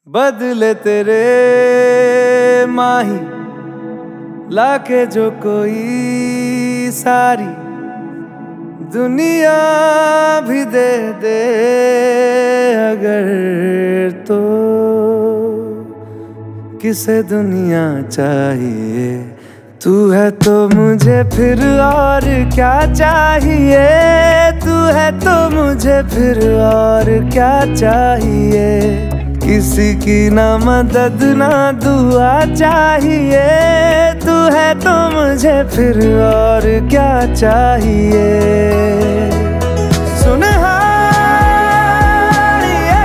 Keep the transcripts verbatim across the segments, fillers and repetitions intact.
बदले तेरे माही लाके जो कोई सारी दुनिया भी दे दे अगर, तो किसे दुनिया चाहिए। तू है तो मुझे फिर और क्या चाहिए, तू है तो मुझे फिर और क्या चाहिए। किसी की ना मदद ना दुआ चाहिए, तू है तो मुझे फिर और क्या चाहिए। सुन हारिए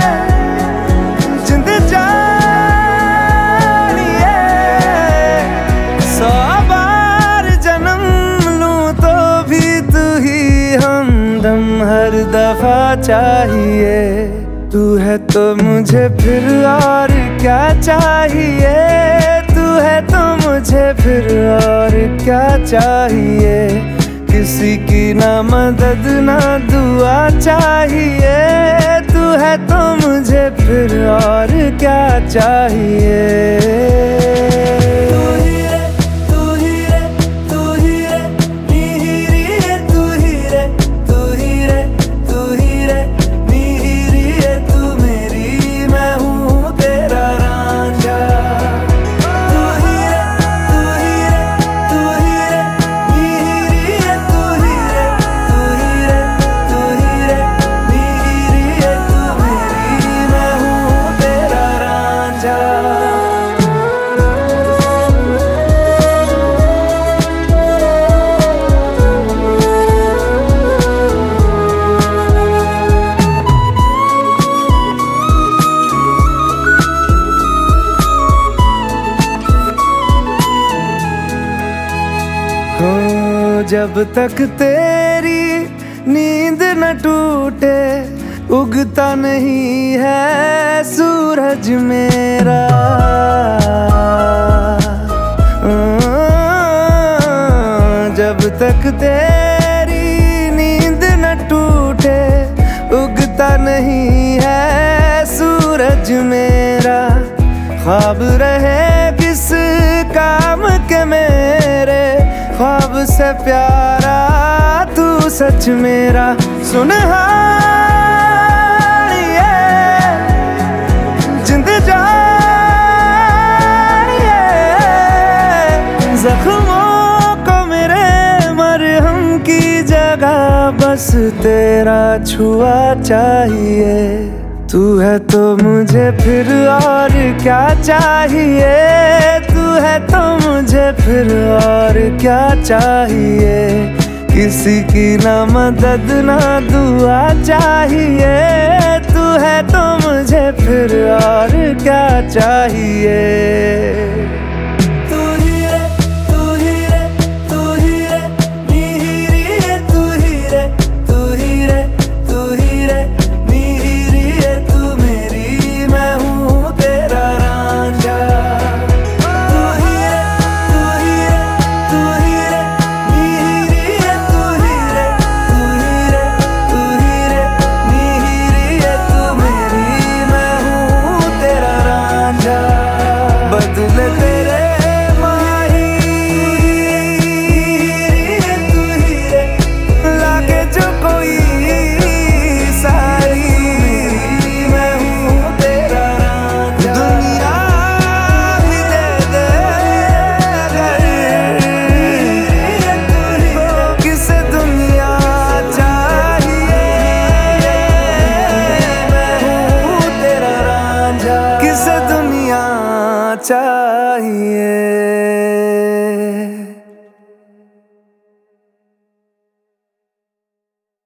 जिंद जानिए, सौ बार जन्म लूं तो भी तू ही हमदम हर दफा चाहिए। तू है तो मुझे फिर और क्या चाहिए, तू है तो मुझे फिर और क्या चाहिए। किसी की ना मदद ना दुआ चाहिए, तू है तो मुझे फिर और क्या चाहिए। जब तक तेरी नींद न टूटे उगता नहीं है सूरज मेरा। जब तक तेरी नींद न टूटे उगता नहीं है सूरज मेरा। ख्वाब रहे किस काम के मेरे, ख्वाब से प्यारा तू सच मेरा। सुन हारिए जिंद जानिए, जख्मों को मेरे मरहम की जगह बस तेरा छुआ चाहिए। तू है तो मुझे फिर और क्या चाहिए, तू है तो मुझे फिर और क्या चाहिए। किसी की ना मदद ना दुआ चाहिए, तू है तो मुझे फिर और क्या चाहिए। बदले तेरे माही तू ही रे लाके जो कोई सारी, मैं हूँ तेरा रांझा। दुनिया भी दे दे अगर, तो किसे दुनिया चाहिए। मैं हूँ तेरा रांझा, किसे दुनिया चाहिए।